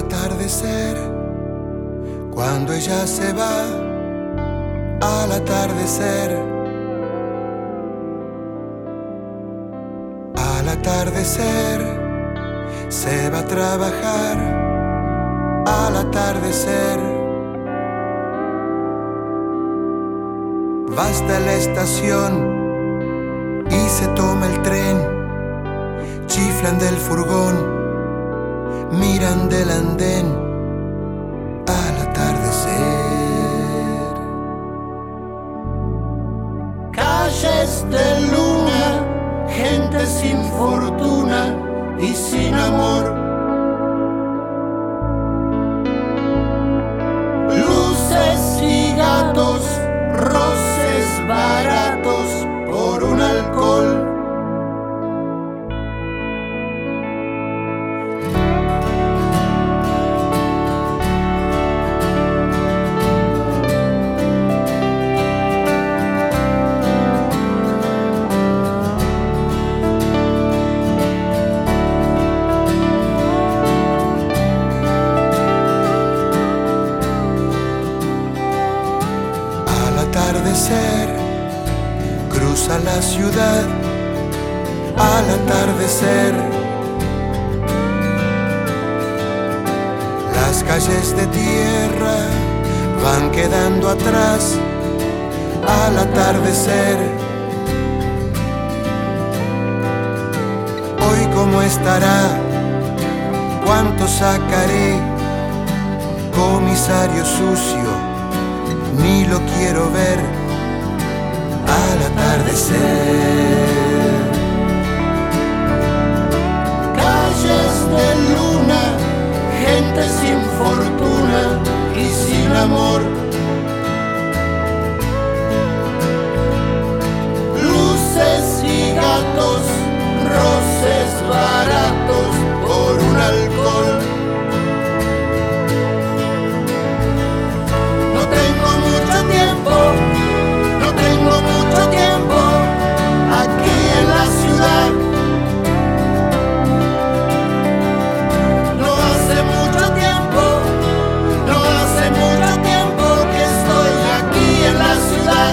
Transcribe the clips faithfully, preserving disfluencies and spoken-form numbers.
atardecer, cuando ella se va, al atardecer, al atardecer, se va a trabajar, al atardecer, va hasta la estación y se toma el tren, chiflan del furgón, miran del andén al atardecer. Calles de luna, gente sin fortuna y sin amor. Luces y gatos, roces baratos por un alcohol. Cruza la ciudad al atardecer. Las calles de tierra van quedando atrás al atardecer. Hoy cómo estará, cuánto sacaré, comisario sucio, ni lo quiero ver al atardecer. Calles de luna, gente sin fortuna y sin amor. Luces y gatos, roces baratos por un alcohol. No tengo mucho tiempo, no tengo mucho tiempo aquí en la ciudad. No hace mucho tiempo, no hace mucho tiempo que estoy aquí en la ciudad.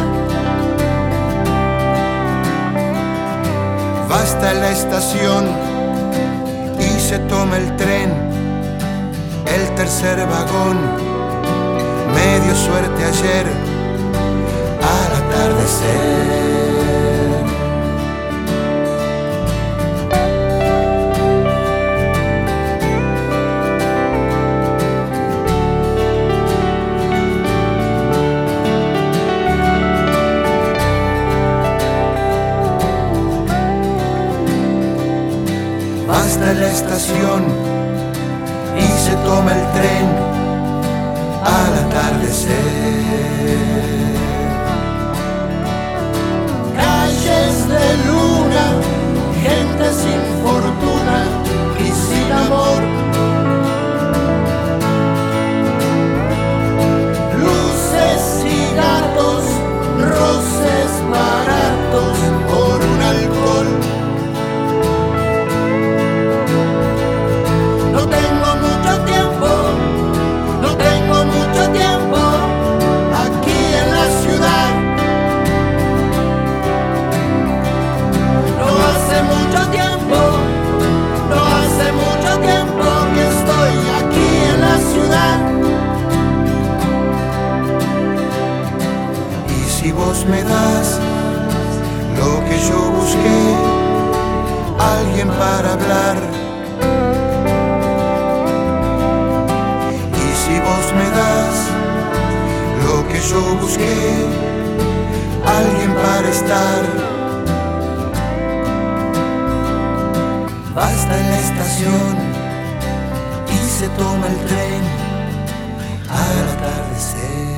Va hasta la estación y se toma el tren, el tercer vagón, medio suerte ayer al atardecer. Hasta la estación y se toma el tren al atardecer. Calles de luna, gente sin fortuna y sin amor. Luces y gatos, roces baratos por un alcohol. No tengo mucho tiempo, no tengo mucho tiempo aquí en la ciudad. No hace mucho tiempo, no hace mucho tiempo que estoy aquí en la ciudad. Y si vos me das lo que yo busqué, alguien para hablar. Y si vos me das lo que yo busqué, alguien para estar. Basta en la estación y se toma el tren al atardecer.